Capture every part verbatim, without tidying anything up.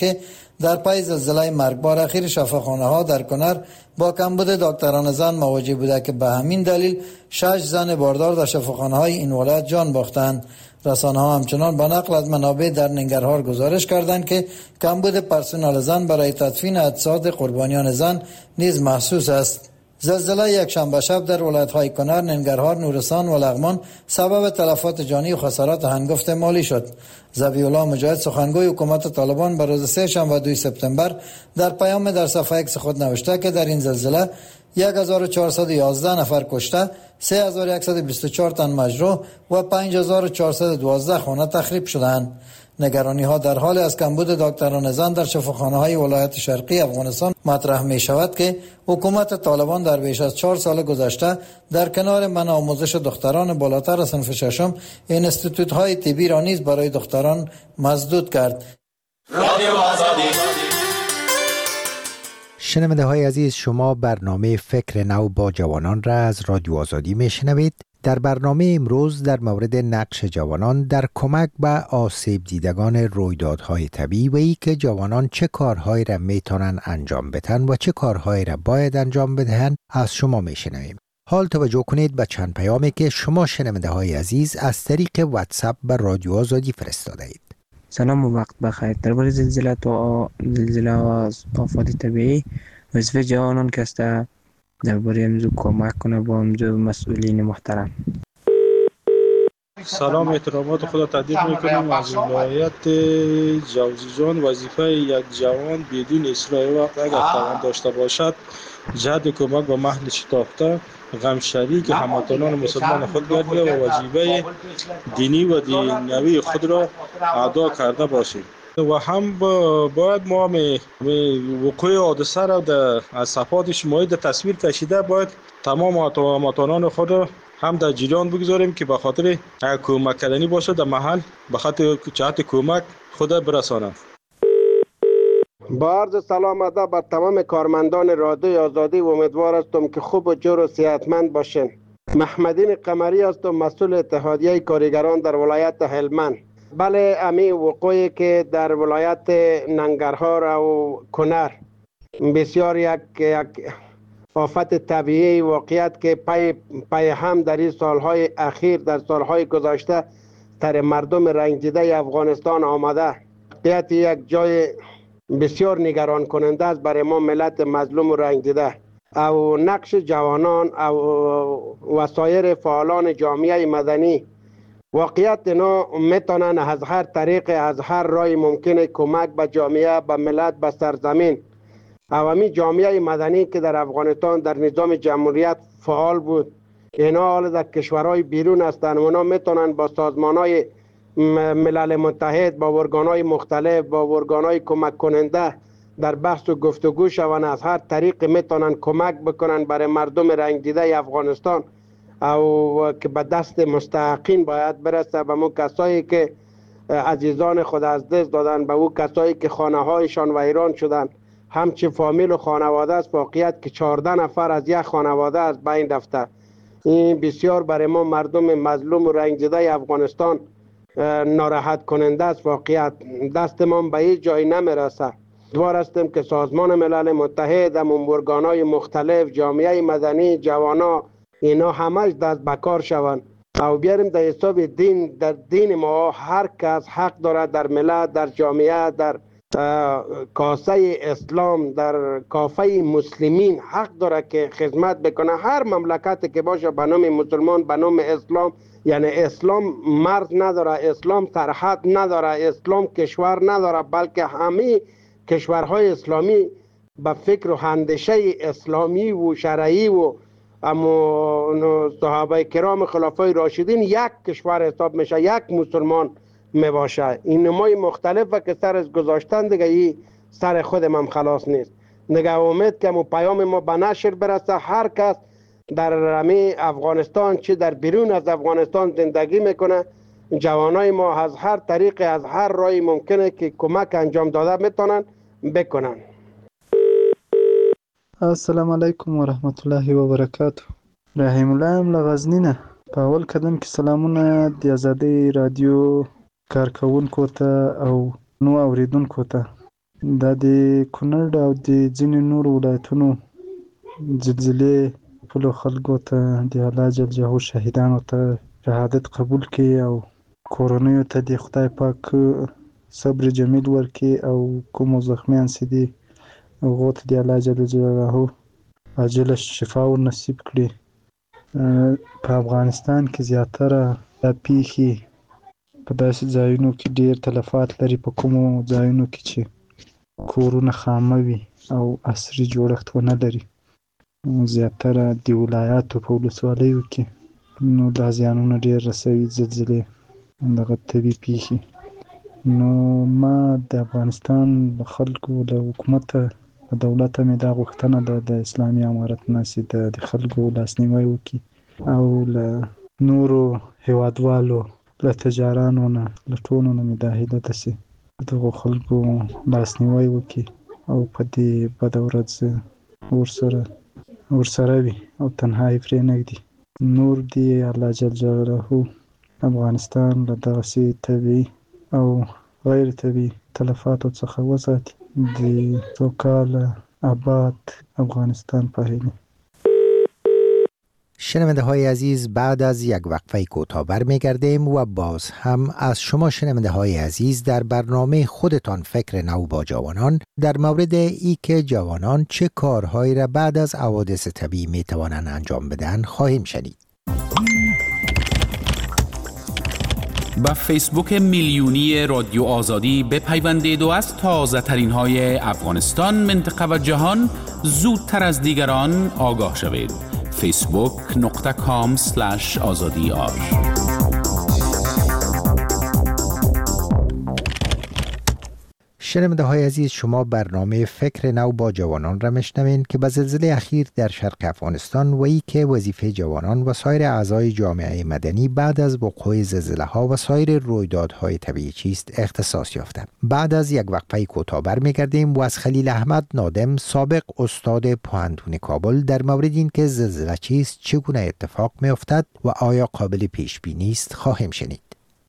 که در پی زلزله مرگبار اخیر شفاخانه ها در کنر با کمبود دکتران زن مواجه بوده که به همین دلیل شش زن باردار در شفاخانه های این ولایت جان باختند. رسانه ها همچنان با نقل از منابع در ننگرهار گزارش کردند که کمبود پرسنل زن برای تدفین اجساد قربانیان زن نیز محسوس است. زلزله یک شنبه شب در ولایت‌های کنر، ننگرهار، نورستان و لغمان سبب تلفات جانی و خسارات هنگفت مالی شد. ذبیح الله مجاهد سخنگوی حکومت طالبان بر روز سه شنبه دوم سپتامبر در پیام در صفحه ایکس خود نوشته که در این زلزله یک هزار و چهارصد و یازده نفر کشته، سه هزار و صد و بیست و چهار تن مجروح و پنج هزار و چهارصد و دوازده خانه تخریب شدند. نگرانی ها در حال از کمبود دکتران زن در شفاخانه های ولایت شرقی افغانستان مطرح می شود که حکومت طالبان در بیش از چهار سال گذشته در کنار منع آموزش دختران بالاتر از صنف ششم اینستیتوت های طبی را نیز برای دختران مسدود کرد. شنونده های عزیز، شما برنامه فکر نو با جوانان را از رادیو آزادی می شنوید. در برنامه امروز در مورد نقش جوانان در کمک به آسیب دیدگان رویدادهای طبیعی و ای که جوانان چه کارهایی را میتونن انجام بدهند و چه کارهایی را باید انجام بدهند از شما میشنویم. حال توجه کنید به چند پیامی که شما شنونده های عزیز از طریق واتساپ به رادیو آزادی فرستاده اید. سلام و وقت بخیر. درباره زلزله و زلزله و آفات طبیعی وظیفه جوانان که است درباره امزو کمک کنه با امزو مسئولین محترم. سلام، احترامات خدا تقدیم میکنم از ولایت جوزجان. وظیفه یک جوان بدون اصلاح وقت اگر توان داشته باشد جهت کمک به محل شتافته غم شریک هموطنان مسلمان خود گردید و وظیفه دینی و دینوی خود را ادا کرده باشید و هم باید ما وقوع حادثه را از صفحات اجتماعی در تصویر کشیده باید تمام هموطنان خود را هم در جریان بگذاریم که به خاطر کمک کردنی باشه در محل به خاطر جهت کمک خود برسانند. با عرض سلام ادب بر تمام کارمندان رادیوی آزادی و امیدوار هستم که خوب و جور و صحتمند باشین. محمدین قمری هستم، مسئول اتحادیه کارگران در ولایت هلمند. بله، امی وقوعی که در ولایت ننگرهار و کنر بسیار یک یک آفت طبیعی واقعیت که پی, پی هم در این سالهای اخیر در سالهای گذشته در مردم رنجیده افغانستان آمده. واقعیت یک جای بسیار نگران کننده است برای ما ملت مظلوم و رنجیده. او نقش جوانان او وسایر فعالان جامعه مدنی واقعیت اینا میتونن از هر طریق از هر راه ممکنه کمک به جامعه، به ملت، به سرزمین. عوامی جامعه مدنی که در افغانستان در نظام جمهوریت فعال بود، اینا حالا در کشورهای بیرون هستند و اینا میتونن با سازمانهای ملل متحد، با ارگانهای مختلف، با ارگانهای کمک کننده در بحث و گفتگو شوند، از هر طریق میتونن کمک بکنن برای مردم رنجیده افغانستان او که به دست مستحقین باید برسه، به مو کسایی که عزیزان خود از دست دادن، به او کسایی که خانه هایشان ویران شدن، همچه فامیل و خانواده است. واقعیت که چهارده نفر از یک خانواده از بین رفته. این بسیار برای ما مردم مظلوم و رنجیده افغانستان ناراحت کننده است. واقعیت دست ما به هیچ جای نمیرسه. امیدوار هستیم که سازمان ملل متحد، ارگانهای مختلف، جامعه مدنی، جوانا، اینا همش دست بکار شوند او بیاریم در حساب دین. در دین ما هر کس حق دارد در ملت، در جامعه، در کاسه اسلام، در کافه مسلمین حق دارد که خدمت بکنه. هر مملکتی که باشه به نام مسلمان، به نام اسلام، یعنی اسلام مرز نداره، اسلام سرحد نداره، اسلام کشور نداره، بلکه همه کشورهای اسلامی به فکر و اندیشه اسلامی و شرعی و اما صحابه کرام خلفای راشدین یک کشور حساب میشه، یک مسلمان میباشه. این نمای مختلفه که سر از گذاشتن دیگه ای سر خودم هم خلاص نیست. دیگه امید که مو پیام ما به نشر برسه. هر کس در رمی افغانستان چه در بیرون از افغانستان زندگی میکنه، جوانای ما از هر طریق، از هر راهی ممکنه که کمک انجام داده میتونن بکنن. السلام علیکم و رحمت الله و برکاته. رحیم الله ام لغزنینه. په اول قدم کې سلامونه د آزادۍ رادیو کارکونکو ته او نو اوریدونکو ته. دا د کونړ او د ځینې نور ولایتونو زلزلې خپلو خلکو ته د الله جل جلاله شهیدانو ته شهادت قبول کړي او کورنیو ته د خدای پاک صبر جمیل ورکړي او کومو زخمیان چې دي هغو ته د الله جل جلاله عاجله شفا ور نصیب کړي. په افغانستان کې زیاتره دا پیښې په داسې ځایونو کې ډېر تلفات لري، په کومو ځایونو کې چې کورونه خامه وي او عصري جوړښت ونه لري، زیاتره د ولایاتو په ولسوالیو کې نو دا زیانونه ډېر رسوي، زلزلې دغه طبیعي پیښې. نو ما د افغانستان له خلکو له حکومته له دولته مې دا غوښتنه ده د اسلامي امارت نه چې د خلکو لاسنیوی وکړي او له نورو هیوادوالو له تجارانو نه له ټولو نه مې دا هیله ده چې دغو خلکو لاسنیوی وکړي او په دې بده ورځ ورسره ورسره وي او تنها یې پرېنږدي. نور دې الله جل جلاله افغانستان له دغسې طبیعي او غیر طبیعي تلفاتو څخه وساتي. د سوکاله آباد افغانستان په هیله. شنونده های عزیز، بعد از یک وقفه کوتاه برمیگردیم و باز هم از شما شنونده های عزیز در برنامه خودتان فکر نو با جوانان در مورد ای که جوانان چه کارهایی را بعد از حوادث طبیعی می توانند انجام بدن خواهیم شنید. با فیسبوک میلیونی رادیو آزادی بپیوندید و از تازه ترین های افغانستان، منطقه و جهان زودتر از دیگران آگاه شوید. فیسبوک نقطه کام سلش آزادی آر. شنونده های عزیز، شما برنامه فکر نو با جوانان را میشنوین که به زلزله اخیر در شرق افغانستان و ای که وظیفه جوانان و سایر اعضای جامعه مدنی بعد از وقوع زلزله ها و سایر رویدادهای طبیعی چیست اختصاص یافته. بعد از یک وقفه کوتاه برمیگردیم و از خلیل احمد نادم، سابق استاد پوهنتون کابل، در مورد این که زلزله چیست، چگونه اتفاق میافتد و آیا قابل پیش بینی است خواهیم شنید.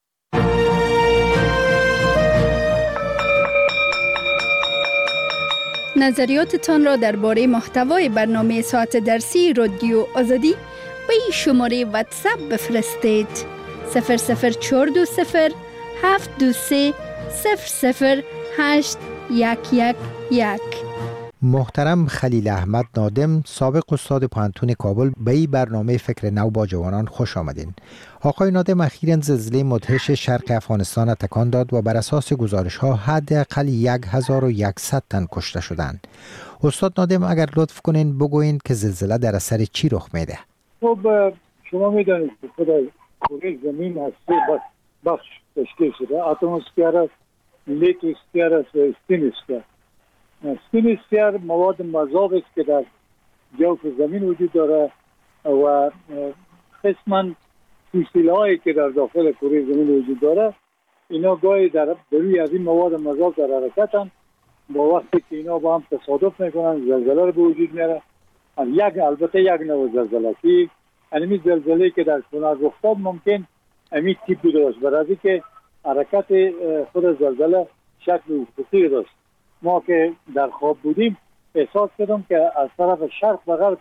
نظریاتتان را درباره محتوای برنامه ساعت درسی رادیو آزادی به این شماره واتساپ بفرستید: صفر صفر چهار دو صفر هفت دو سه صفر صفر هشت یک یک یک. محترم خلیل احمد نادم، سابق استاد پوهنتون کابل، به این برنامه فکر نو با جوانان خوش آمدین. آقای نادم، اخیراً زلزله مدهش شرق افغانستان را تکان داد و بر اساس گزارش ها حداقل هزار و صد تن کشته شدند. استاد نادم، اگر لطف کنین بگوین که زلزله در اثر چی رخ میده؟ خب شما میدانید که خود کره زمین از سه بخش تشکیل شده: اتمسفر است، لیتوسفر است و استینوسفر. استینوسفر مواد مذاب است که در جوف زمین وجود داره و قسماً سلسله‌هایی که در داخل کره زمین وجود داره، اینا گاهی در روی از این مواد مذاب در حرکتن. با وقتی که اینا با هم تصادف میکنن زلزله رو به وجود میاره. یک البته یک نوع زلزله که انمی زلزله که در کنار رخ داد ممکن امی تیپ داشت، برای که حرکت خود زلزله شکل افقی داشت. ما که در خواب بودیم احساس کردم که از طرف شرق و غرب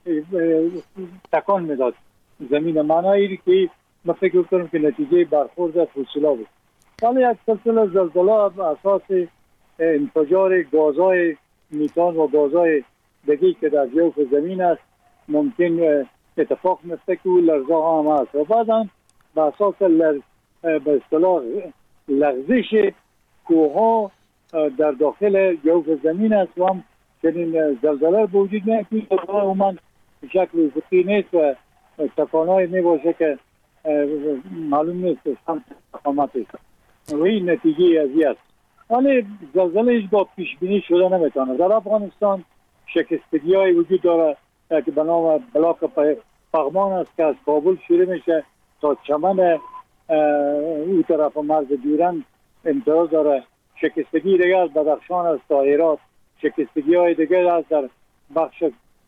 تکان میداد زمین. معنایی که من فکر کنم که نتیجه برخورد فسیلا بود. حالا یک سلسله زلزله به اساس انفجار گازهای میتان و گازهای دیگه که در جوف زمین است ممکن اتفاق میفته که لرزه ها هم هست و بعدا به اساس لرز به اصطلاح لغزش کوه در داخل جوف زمین است و هم چنین زلزله به وجود میاد که عموما به شکل افقی نیست و تکان‌های میباشه که معلوم نیست سمت تقامت است و این نتیجه ازی است. ولی زلزله هیچ با پیش بینی شده نمیتونه. در افغانستان شکستگی های وجود داره که به نام بلاک پغمان است که از کابل شروع میشه تا چمن او طرف مرز دیورند امتداد داره. شکستگی دیگه از بدخشان است تا هرات. شکستگی های دیگه است در بخش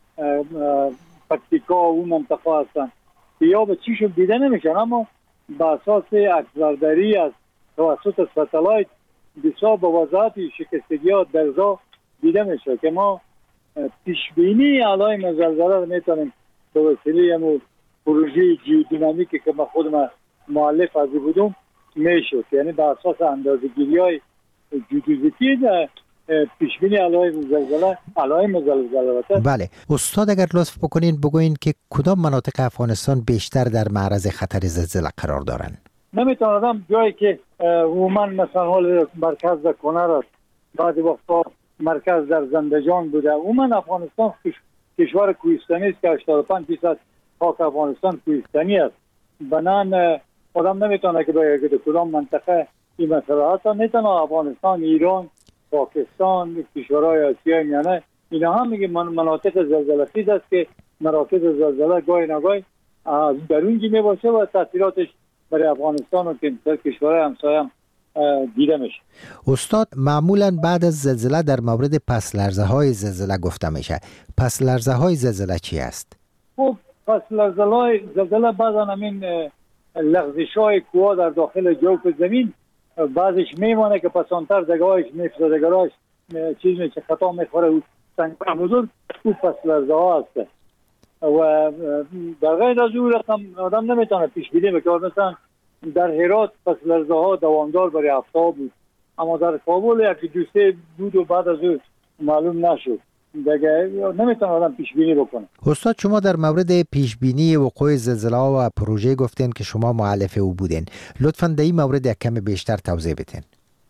پکتیکا و اون منطقه هستن که یا به چیشون دیده نمیشن، اما به اساس عکسبرداری از توسط ستلایت بسیار با وضاحت شکستگی ها درزا دیده میشه که ما پیش بینی علائم زلزله رو میتونیم به وسیله همون پروژه جیودینامیکی که ما خودم مؤلف از بودم میشد، یعنی بر اساس اندازه‌گیری های جیودیزیتی پیش بینی علائم زلزله علائم زلزله. بله استاد، اگر لطف بکنین بگوین که کدام مناطق افغانستان بیشتر در معرض خطر زلزله قرار دارن؟ نمیتونم جایی که عموما مثلا حال مرکز در کنر است، بعد وقتا مرکز در زندجان بوده. عموما افغانستان کشور کوهستانی است که هشتاد و پنج درصد خاک افغانستان کوهستانی است. بنان آدم نمیتونه که بگه کدام منطقه این مسئله هست. میتونه افغانستان، ایران، پاکستان، کشورهای آسیای میانه اینا هم میگه مناطق زلزله خیز است که مراکز زلزله گاهی نگاهی از درونگی میباشه و تاثیراتش برای افغانستان و کشورهای همسایه هم دیده میشه. استاد، معمولا بعد از زلزله در مورد پس لرزه های زلزله گفته میشه. پس لرزه های زلزله چی است؟ خب پس لرزه های زلزله بعضا همین لغزش های کوها در داخل جوف زمین بعضش میمانه که پسانتر دگاهش میفته، دگاهش چیز میشه خطا میخوره و سنگ بزرگ او پس لرزه ها هست. و در غیر از اون رقم آدم نمیتونه پیش بینی بکنه. مثلا در هرات پس لرزه ها دوامدار برای هفته بود، اما در کابل یکی دو سه بود و بعد از اون معلوم نشد. دیگه نمیتونه آدم پیش بینی بکنه. استاد، شما در مورد پیش بینی وقوع زلزله و پروژه گفتین که شما مؤلف او بودین. لطفاً در این مورد یک کم بیشتر توضیح بدین.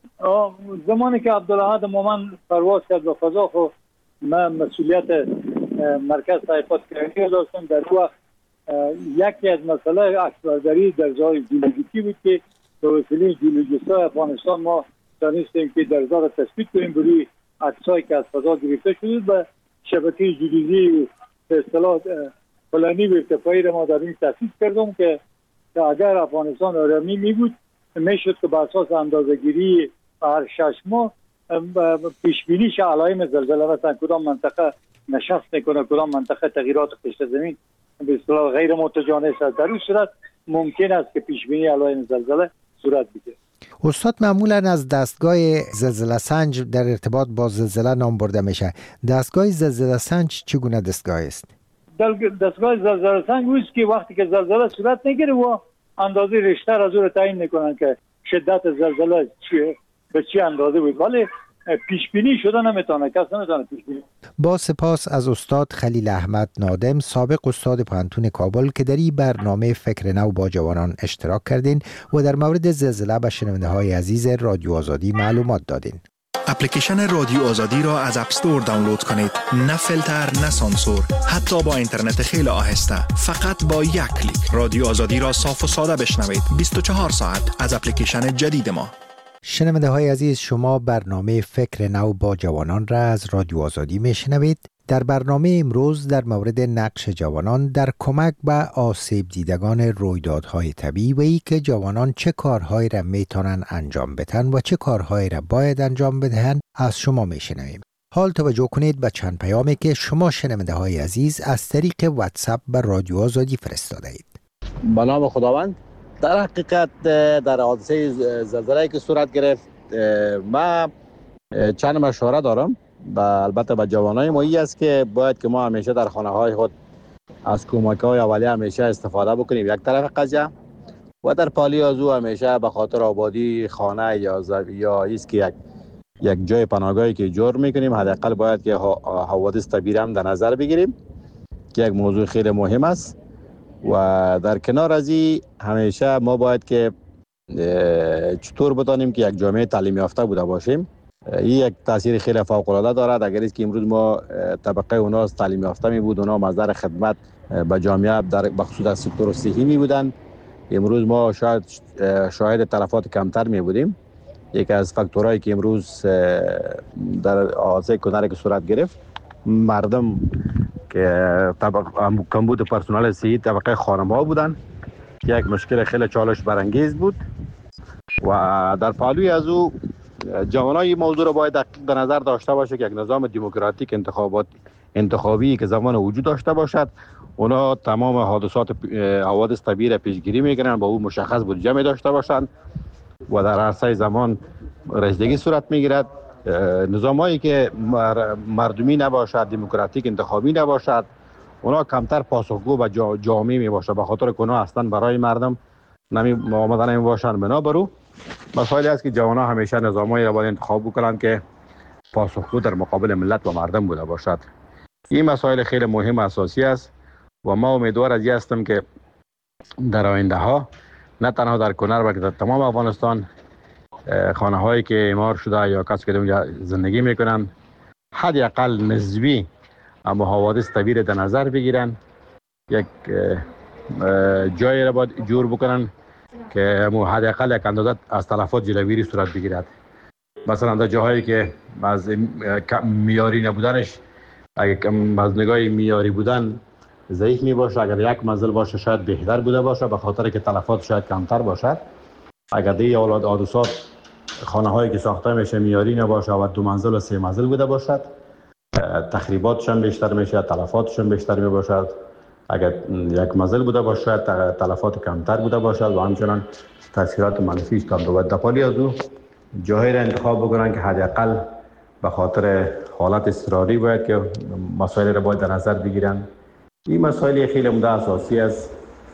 زمانی که عبدالاحد مومن پرواز کرد به فضا، خب من مسئولیت مرکز تحقیقات کرنی داشتم. در وقت یکی از مسئله عکسبرداری در جای جیولوژیکی بود که به وسیله جیولوژیست‌های افغانستان ما دانستیم که در را تثبیت کنیم بروی عکسایی که از فضا گرفته شده و شبکه جیولوژی به اصطلاح پلانی به ارتفاعی را ما در این تثبیت کردم که اگر افغانستان آرامی می بود میشد که بر اساس اندازه‌گیری هر شش ماه پیش بینیش علائم زلزله مثلا کدام منطقه نشست میکنه، کدام منطقه تغییرات پشت زمین به اصطلاح غیر متجانس است، در این صورت ممکن است که پیش بینی علائم زلزله صورت بگیرد. استاد، معمولا از دستگاه زلزله سنج در ارتباط با زلزله نام برده میشه. دستگاه زلزله سنج چگونه دستگاه است؟ دستگاه زلزله سنج اوست که وقتی که زلزله صورت میگیره و اندازه ریشتر از اون رو تعیین میکنن که شدت زلزله چیه به چه اندازه بود، ولی پیش بینی شده نمیتونه، کس نمیتونه پیش بینی. با سپاس از استاد خلیل احمد نادم، سابق استاد پانتون کابل که در این برنامه فکر نو با جوانان اشتراک کردین و در مورد زلزله به شنونده های عزیز رادیو آزادی معلومات دادین. اپلیکیشن رادیو آزادی را از اپ استور دانلود کنید. نه فیلتر، نه سانسور، حتی با اینترنت خیلی آهسته. فقط با یک کلیک رادیو آزادی را صاف و ساده بشنوید. بیست و چهار ساعت از اپلیکیشن جدید ما. شنونده های عزیز، شما برنامه فکر نو با جوانان را از رادیو آزادی میشنوید. در برنامه امروز در مورد نقش جوانان در کمک به آسیب دیدگان رویدادهای طبیعی و ای که جوانان چه کارهایی را میتونن انجام بدن و چه کارهایی را باید انجام بدهند از شما میشنویم. حال توجه کنید به چند پیامی که شما شنونده های عزیز از طریق واتساپ به رادیو آزادی فرستاده اید. به نام خداوند. در حقیقت در حادثه زلزله که صورت گرفت ما چند مشوره دارم و البته به جوانای ما ای است که باید که ما همیشه در خانه های خود از کمک های اولیه همیشه استفاده بکنیم یک طرف قضیه و در پالی از او همیشه به خاطر آبادی خانه یا یا ایست که یک یک جای پناهگاهی که جور میکنیم حداقل باید که حوادث طبیعی هم در نظر بگیریم که یک موضوع خیلی مهم است. و در کنار از این همیشه ما باید که چطور بدانیم که یک جامعه تعلیم یافته بوده باشیم. این یک تاثیر خیلی فوق العاده دارد. اگر است که امروز ما طبقه اونا تعلیم یافته می بود، اونا مصدر خدمت به جامعه در بخصوص از سکتور صحی می بودن، امروز ما شاید شاهد تلفات کمتر می بودیم. یکی از فاکتورهایی که امروز در حادثه کنر که صورت گرفت مردم که طبقه کمبود پرسنل صحی طبقه خانم‌ها بودن، یک مشکل خیلی چالش برانگیز بود و در پالوی از او جوانای موضوع را باید دقیق به نظر داشته باشه که یک نظام دموکراتیک انتخابات انتخابی که زمان وجود داشته باشد. اونا تمام حادثات حوادث طبیعی را پیشگیری میکنن، با او مشخص بودجه می داشته باشند و در عرصه زمان رسیدگی صورت میگیرد. نظامایی که مردمی نباشد، دموکراتیک انتخابی نباشد، اونا کمتر پاسخگو و جا جامع می باشد، به خاطر که اونا اصلا برای مردم نمی آمدن نمی باشند. بنابرو مسائلی است که جوانان همیشه نظامایی را باید انتخاب بکنند که پاسخگو در مقابل ملت و مردم بوده باشد. این مسائل خیلی مهم و اساسی است و ما امیدوار از این هستم که در آینده ها نه تنها در کنر بلکه در تمام افغانستان خانه هایی که اعمار شده یا کسی که در زندگی میکنن حداقل نسبی اما حوادث طبیعی در نظر بگیرن، یک جایی را باید جور بکنن که حداقل یک اندازه از تلفات جلوگیری صورت بگیرد. مثلا در جاهایی که از میاری نبودنش، اگر از نگاه میاری بودن ضعیف می باشه، اگر یک منزل باشه شاید بهتر بوده باشه، به خاطر که تلفات شاید کمتر باشد. اگر دی اولاد حادثات خانه هایی که ساخته میشه میاری نباشه و دو منزل و سه منزل بوده باشد، تخریباتشون بیشتر میشه، تلفاتشون بیشتر می باشد. اگر یک منزل بوده باشه شاید تلفات کمتر بوده باشد و همچنان تاثیرات منفیش کم بود. دپالی از او جایی را انتخاب بکنن که حداقل به خاطر حالت اضطراری باید که مسائل را باید در نظر بگیرن. این مسائل خیلی عمده اساسی است.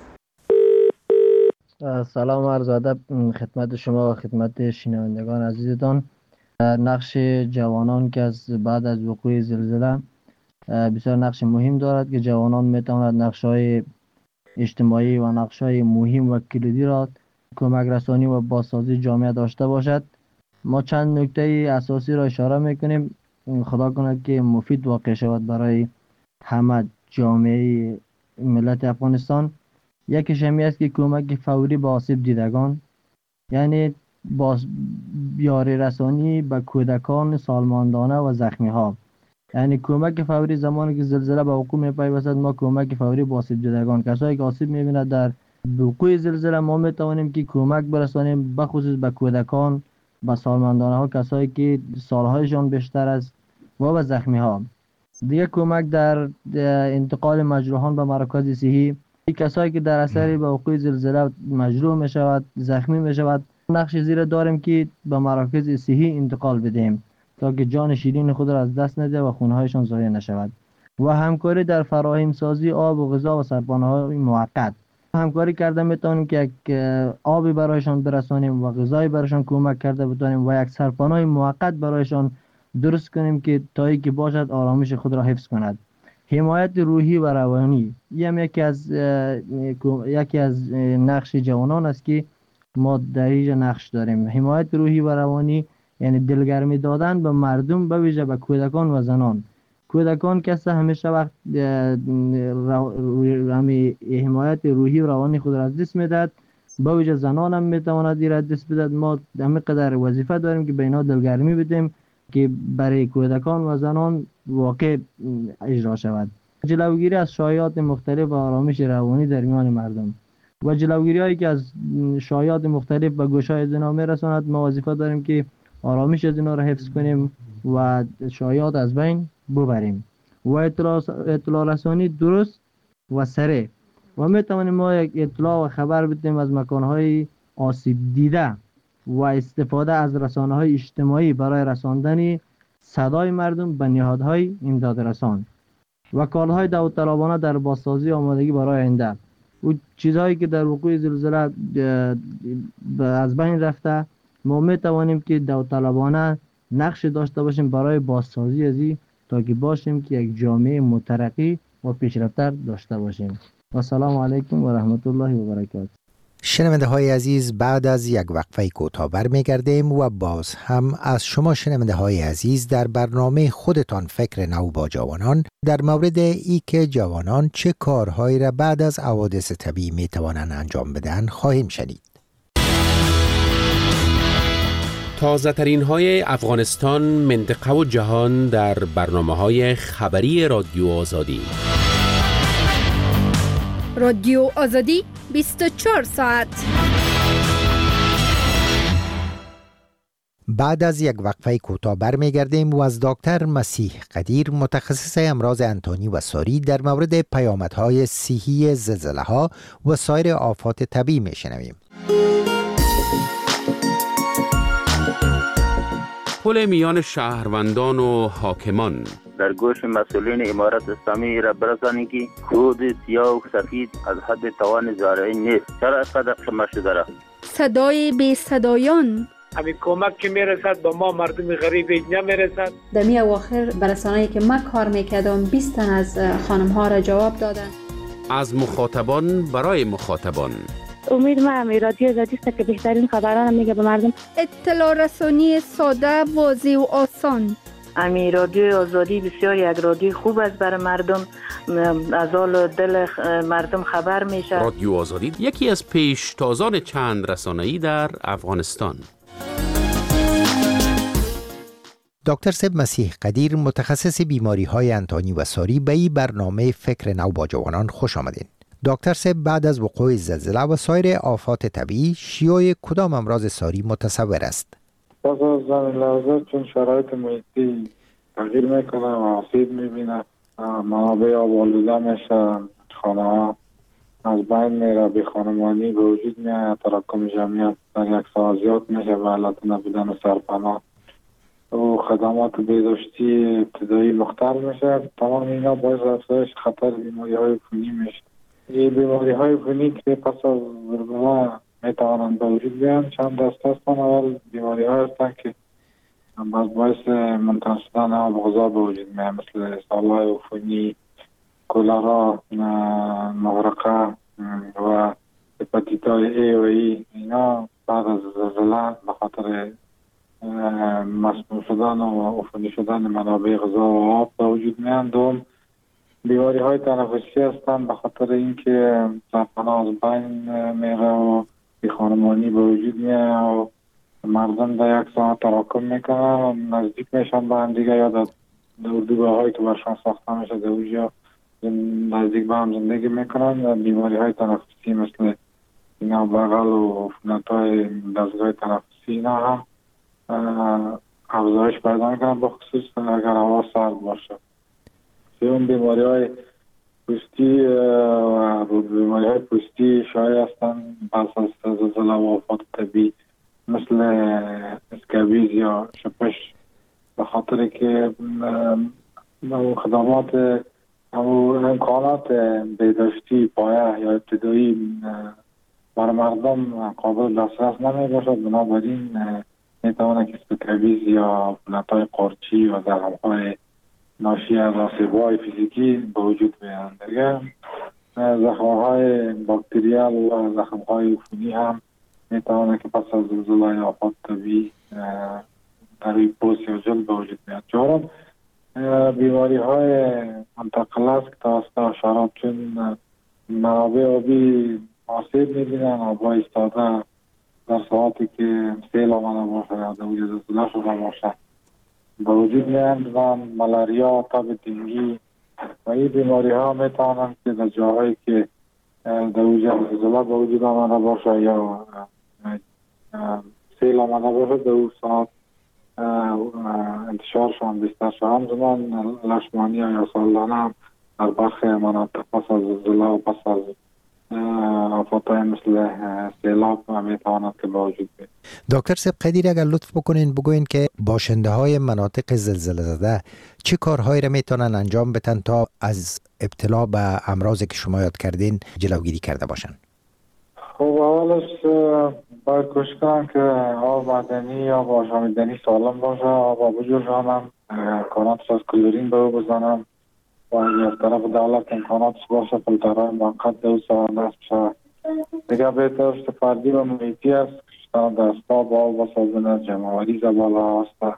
سلام عرض ادب خدمت شما و خدمت شنوندگان عزیزتان. نقش جوانان که از بعد از وقوع زلزله بسیار نقش مهم دارد که جوانان میتواند نقش‌های اجتماعی و نقش‌های مهم و کلیدی را کمک رسانی و بازسازی جامعه داشته باشد. ما چند نکته اساسی را اشاره میکنیم، خدا کند که مفید واقع شود برای همه جامعه ملت افغانستان. یکیش همی است که کمک فوری به آسیب دیدگان، یعنی باز یاری رسانی به کودکان، سالمندان و زخمی ها. یعنی کمک فوری زمانی که زلزله به وقوع میپیوستد ما کمک فوری به آسیب دیدگان، کسایی که آسیب میبیند در وقوع زلزله ما میتوانیم که کمک برسانیم، بخصوص به کودکان، به سالمندان ها، کسایی که سالهایشان بیشتر است و به زخمی ها. دیگه کمک در انتقال مجروحان به مراکز صحی، کسایی که در اثر به وقوع زلزله مجروح می شود، زخمی می شود، نقش زیر داریم که به مراکز صحی انتقال بدیم تا که جان شیرین خود را از دست نده و خونهایشان ضایع نشود. و همکاری در فراهم سازی آب و غذا و سرپناه های موقت. همکاری کرده میتونیم که یک آبی برایشان برسانیم و غذای برایشان کمک کرده بتونیم و یک سرپناه موقت برایشان درست کنیم که تایی که باشد آرامش خود را حفظ کند. حمایت روحی و روانی این یکی از یکی از نقش جوانان است که ما در اینجا نقش داریم. حمایت روحی و روانی یعنی دلگرمی دادن به مردم، به ویژه به کودکان و زنان. کودکان کسی همیشه وقت همی حمایت روحی و روانی خود را از دست میدهد، به ویژه زنان هم میتواند این را دست بدهد. ما همه قدر وظیفه داریم که به اینا دلگرمی بدیم که برای کودکان و زنان واقع اجرا شود. جلوگیری از شایعات مختلف و آرامش روانی در میان مردم و جلوگیری هایی که از شایعات مختلف به گوشهای زنا میرساند، ما وظیفه داریم که آرامش از اینا را حفظ کنیم و شایعات از بین ببریم و اطلاع, اطلاع رسانی درست و سریع و میتوانیم ما یک اطلاع و خبر بدیم از مکانهای آسیب دیده و استفاده از رسانه‌های اجتماعی برای رساندن صدای مردم به نهادهای امداد رسان و کارهای داوطلبانه در بازسازی آمادگی برای آینده و چیزهایی که در وقوع زلزله از بین رفته، ما میتوانیم که داوطلبانه نقش داشته باشیم برای بازسازی از این تا که باشیم که یک جامعه مترقی و پیشرفته داشته باشیم. و سلام علیکم و رحمت الله و برکاته. شنونده های عزیز، بعد از یک وقفه کوتاه برمیگردیم و باز هم از شما شنونده های عزیز در برنامه خودتان فکر نو با جوانان در مورد ای که جوانان چه کارهایی را بعد از حوادث طبیعی می توانند انجام بدن خواهیم شنید. تازه ترین های افغانستان، منطقه و جهان در برنامه های خبری رادیو آزادی. رادیو آزادی بیست و چهار ساعت. بعد از یک وقفه کوتاه برمیگردیم و از دکتر مسیح قدیر، متخصص امراض انتانی و ساری، در مورد پیامدهای صحی زلزله‌ها و سایر آفات طبیعی میشنویم. تداخل میان شهروندان و حاکمان. در گوش مسئولین امارت اسلامی را برسانید که سود سیاه و سفید از حد توان زارعی نیست. چرا اینقدر قیمت شده را؟ صدای بی صدایان. همین کمک که میرسد به ما مردم غریب نمیرسد. در می اواخر برسانه‌ای که من کار میکردم بیست تن از خانم ها را جواب دادن. از مخاطبان برای مخاطبان. امید ما هم رادیو آزادی است که بهترین خبران میگه به مردم. اطلاع رسانی ساده، واضح و آسان. امی رادیو آزادی بسیار یک رادیو خوب است برای مردم، از حال دل مردم خبر میشه. رادیو آزادی یکی از پیشتازان چند رسانه‌ای در افغانستان. دکتر سب مسیح قدیر، متخصص بیماری های انتانی و ساری، به این برنامه فکر نو با جوانان خوش آمدین. دکتر سب، بعد از وقوع زلزله و سایر آفات طبیعی شیوع کدام امراض ساری متصور است؟ پس از زمین لرزه چون شرایط محیطی تغییر میکنه و آسیب میبینه، منابع آب آلوده میشه، خانه ها از بین میره، بی خانمانی به وجود میاد، تراکم جمعیت در یک سال زیاد میشه به علت نبودن سرپناه و خدمات بهداشتی ابتدایی مختل میشه. تمام اینا باعث افزایش خطر بیماری های عفونی میشه. این بیماری های عفونی که پس از زلزله میتوانند به وجود بیان چند دسته هستند. اول بیماری ها هستند که باعث منتقل شدن آب غذا به وجود میاد، مثل سالهای عفونی، کولرا، مغرقه و هپاتیت ای و ای. اینا بعد از زلزله به خاطر مسموم شدن و عفونی شدن منابع غذا و آب به وجود میان. دوم بیماری های تنفسی هستند، به خاطر اینکه سرطان از بین میره و بی خانمانی به وجود میاد و مردم در یک ساعت تراکم میکنن، نزدیک میشن به هم دیگه یا در اردوگاه هایی که برشان ساخته میشه در اونجا نزدیک به هم زندگی میکنن. بیماری های تنفسی مثل اینا بغل و عفونت های دستگاه تنفسی اینا هم افزایش پیدا میکنن، به خصوص اگر هوا سرد باشه. سوم بیماری های پوستی و بیماری های پوستی شایع هستند پس از زلزله و آفات طبیعی، مثل اسکابیز یا شپش، به خاطر که خدمات امکانات بهداشتی پایه یا ابتدایی برای مردم قابل دسترس نمی باشد. بنابراین میتواند که اسکابیز یا عفونت‌های قارچی و زخم‌های ناشی از آسیب‌های فیزیکی به وجود بیایند. دیگه زخم‌های باکتریال و زخم‌های عفونی هم میتواند که پس از زلزله یا آفات طبیعی در روی پوست یا جلد به وجود بیاد. چهارم بیماری های منتقل است که توسط حشرات، چون منابع آبی آسیب میبینن، آبها ایستاده در ساعتی که سیل آمده باشه یا در وجود زلزله شده باشه به وجود میاند و ملاریا، تب دنگی و این بیماری ها میتوانند که در جاهایی که در وجود زلزله به وجود آمده باشه یا سیل آمده باشه در اون ساعت انتشارشان بیشتر شد. همزمان لشمانی یا سالانه هم در برخی مناطق پس از زلزله و پس از آفاتهای مثل سیلاب میتواند که به وجود بیاید. دکتر سب قدیر، اگر لطف بکنین بگوین که باشنده های مناطق زلزله زده چه کارهایی را میتونن انجام بدن تا از ابتلا به امراضی که شما یاد کردین جلوگیری کرده باشن؟ خب اولش باید کوشش کنم که آب معدنی یا آشامیدنی سالم باشه، آب آب جوشانم، کاناتش از کلورین به او بزنم و از طرف دولت امکاناتش باشه فیلترهای موقت دو سال دست بشه. دیگه بهترش فردی و محیطی است که دستا با آب و صابون جمعوری زباله هسته.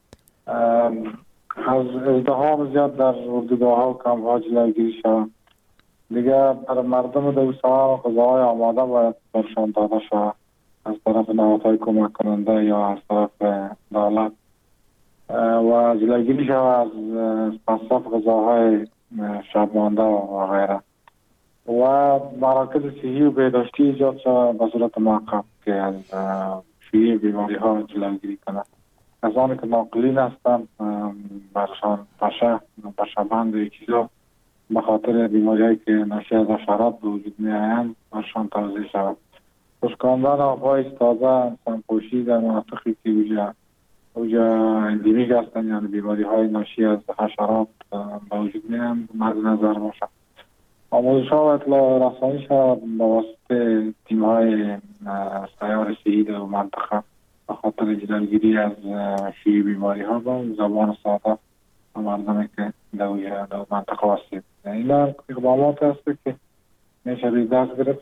از ازدحام زیاد در اردوگاه ها و کمپ ها جلوگیری شود. دیگه برای مردم دوستان غذاهای آماده باید برشان داده شود از طرف نهادهای کمک کننده یا از طرف دولت و جلوگیری شود از مصرف غذاهای شبمانده و غیره و مراکز صحی و بهداشتی ایجاد شود به صورت موقت که از شیوع بیماری ها جلوگیری کنند. کسانی که ناقلین هستند برشان پشه پشه بند و چیزا به خاطر بیماری هایی که ناشی از حشرات به وجود می آیند برشان توضیح شود. خشکاندن آبهای ایستاده، سمپوشی در مناطقی که وجود اوجا اندیمیک هستن، یعنی بیماری های ناشی از حشرات به وجود میان مد نظر باشه. آموزش ها و اطلاع رسانی شد با واسطه تیم های سیار شهید و منطقه به خاطر جلوگیری از شیوع بیماری ها با زبان ساده و مردمی که در منطقه واسطه. این اقدامات هست که میشه دست گرفت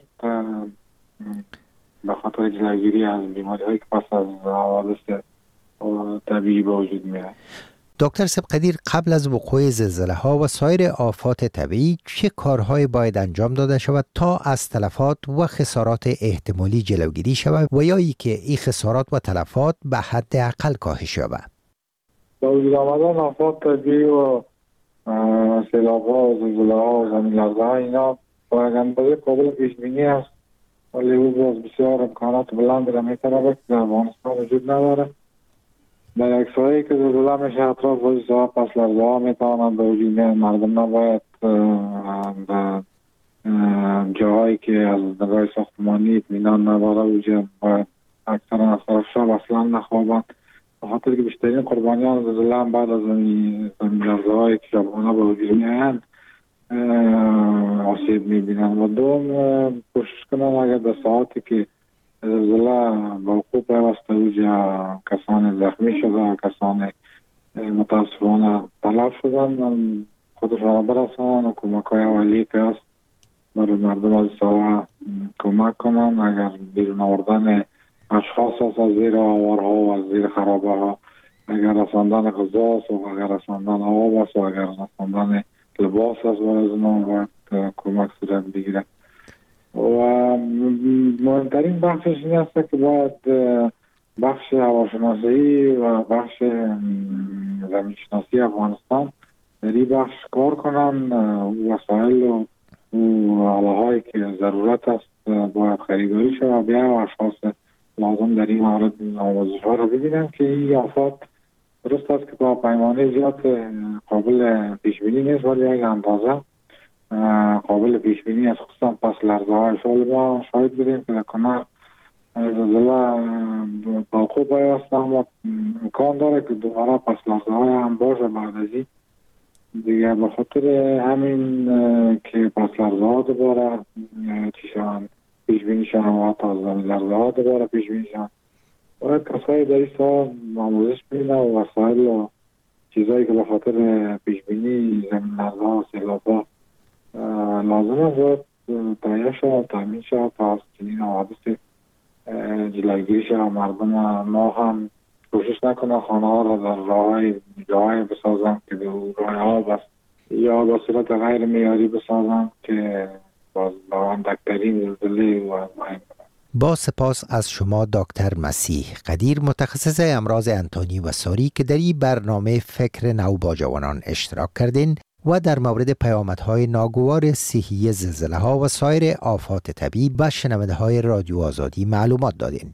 به خاطر جلوگیری از بیماری هایی که پس از حوادث طبیعی به وجود میاد. دکتر سبقدیر، قبل از وقوع زلزله ها و سایر آفات طبیعی چه کارهایی باید انجام داده شود تا از تلفات و خسارات احتمالی جلوگیری شود و یا ای که این خسارات و تلفات به حد اقل کاهش یابد؟ با وجود آمدن آفات طبیعی و سیلاب ها و زلزله ها و زمین لرزه ها اینا با یک اندازه قابل پیش بینی است، ولی او باز بسیار امکانات بلند را میتونه که در افغانستان وجود نداره. در اکسایی که زلزله میشه اطراف وجود ها پس لرزه ها میتوانند به وجود میان. مردم نباید در جاهایی که از نگاه ساختمانی اطمینان نداره وجود باید اکثرا از طرف شب اصلا نخوابند، به خاطر که بیشترین قربانیان زلزله هم بعد از زمین لرزه هایی که شبانه به وجود میان آسیب میبینن. و دوم کوشش کنن اگر در ساعتی که زلزله به وقوع پیوسته اوجا کسان زخمی شده، کسان متاسفانه تلف شدن، خودشان را برسانن و کمک های اولیه که هست برای مردم از ساعه کمک کنن. اگر بیرون آوردن اشخاص هست از زیر آوارها و از زیر خرابه ها، اگر رساندن غذا است و اگر رساندن آب است و اگر رساندن لباس است و از اونها باید کمک صورت بگیره. و مهمترین بخشش این است که باید بخش هواشناسی و بخش زمینشناسی افغانستان در این بخش کار کنن. وسایل و آله هایی که ضرورت است باید خریداری شد و بیا اشخاص لازم در این مورد آموزش ها رو ببینن که این آفات درست است که با پیمانه زیاد قابل پیش بینی نیست، ولی یک اندازه قابل پیش بینی است، خصوصا پس لرزه های سال ما شاید بودیم که در کنار زلزله با خوب پیوسته، اما امکان داره که دوباره پس لرزه های هم باشه بعد از این دیگه. به خاطر همین که پس لرزه ها دوباره چیشان پیش بینی شن و حتی از زمین لرزه ها دوباره پیش بینی شن، باید کسایی در این سال آموزش بینه و وسایل و چیزایی که به خاطر پیش بینی زمین لرزه ها و سیلاب ها لازم است تهیه شد و تامین شد تا از چنین حوادث جلوگیری شد. مردم ما هم کوشش نکنن خانه ها را در راه جاهای بسازن که به راه آب است یا به صورت غیر معیاری بسازن که باز با اندکترین زلزله و مهم. با سپاس از شما دکتر مسیح قدیر، متخصص امراض انتانی و ساری که در این برنامه فکر نو با جوانان اشتراک کردین و در مورد پیامدهای ناگوار صحی زلزله ها و سایر آفات طبیعی به شنونده های رادیو آزادی معلومات دادین.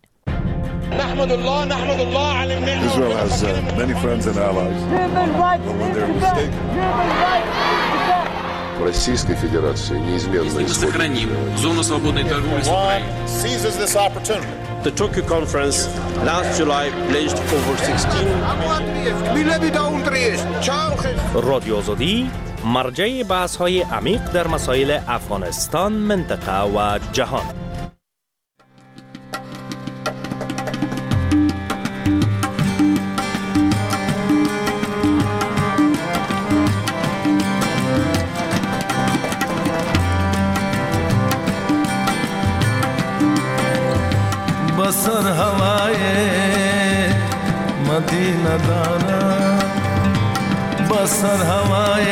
نحمد الله نحمد الله على النعمة. Israel has uh, many friends and allies. But when they're mistaken. Российской Федерации неизменно сохраним зону свободной торговли с Украиной. Seizes this opportunity. The Tokyo conference last July pledged over sixteen. رادیو آزادی مرجع بحث‌های عمیق در مسائل افغانستان، منطقه و جهان. بسر هوای مدینه دارم، بسر هوای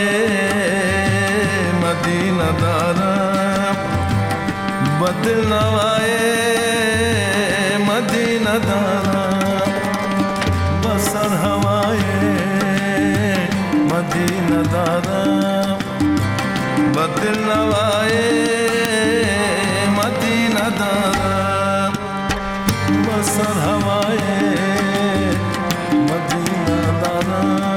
مدینه دارم، بدل نوای مدینه دارم، بسر هوای مدینه دارم، بدل نوای مدینه دارم، بسر هوای مدینه دارم.